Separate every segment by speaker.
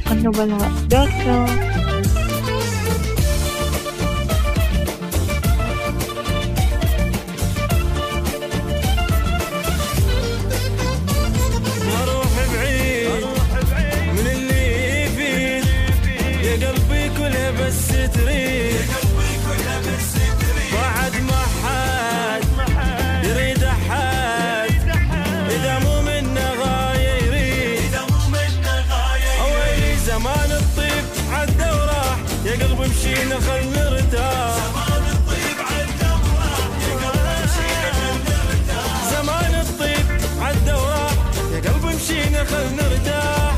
Speaker 1: النبلاء.com.
Speaker 2: بس تريد بعد ما حد يريد أحد إذا مو منه غاية يريد أويلي زمان الطيب عدى وراح يا قلب مشينا خل نرتاح زمان الطيب عدى وراح يا قلب مشينا خل نرتاح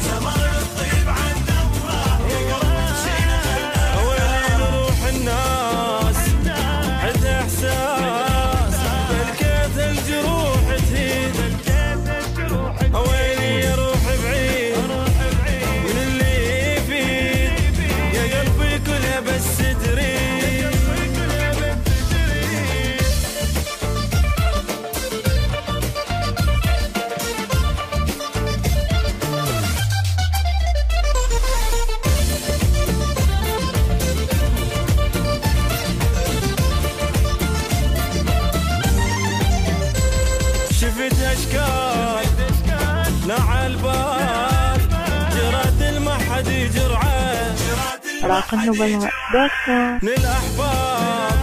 Speaker 2: شفت أشكال نع البال جرات المحد جرعان
Speaker 1: النبلاء.com.
Speaker 2: للأحباب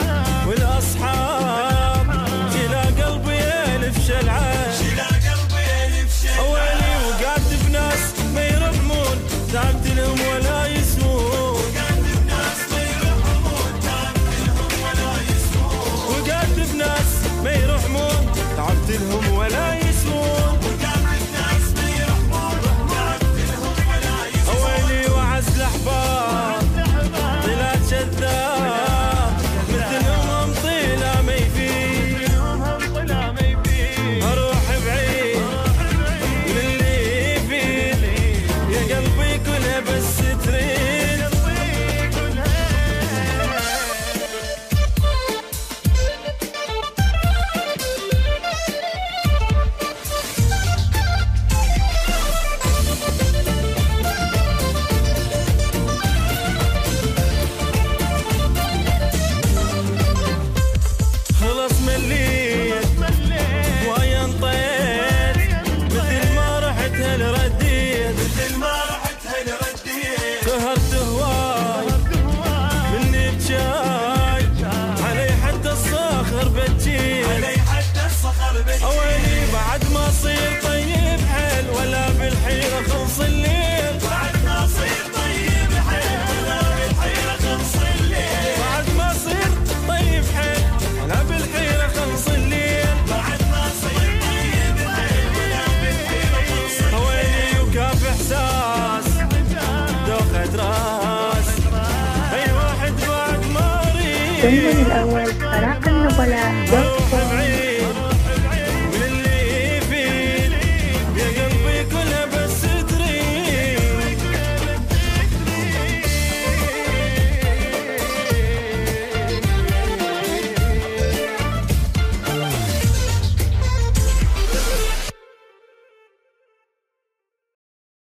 Speaker 2: والأصحاب شلا قلبي ألف شلعان أولي وقعدت بناس ما يرحمون تعبت لهم ولا يسمون وقعدت بناس ما يرحمون تعبت لهم ولا يسمون أولي وعز الأحباب طلعت شذاب مثلهم طيلة ما يفيد أروح بعيد من اللي يفيد يا قلبي كلها بس تريد خلص مليت ويا انطيت مثل ما رحت هل رديت قهرت هواي مني بجاي علي حتى الصخر بتجيل أولي بعد ما صير طيب حيل ولا بالحيرة خلص الليل بعد ما صير طيب حيل ولا بالحيرة خلص الليل بعد ما صير طيب حيل ولا بالحيرة خلص الليل بعد ما صير طيب حيل ولا بالحيرة خلص الليل أولي وكاف إحساس دوخة راس أي واحد بعد ما أريد
Speaker 1: الأول النبلاء.com.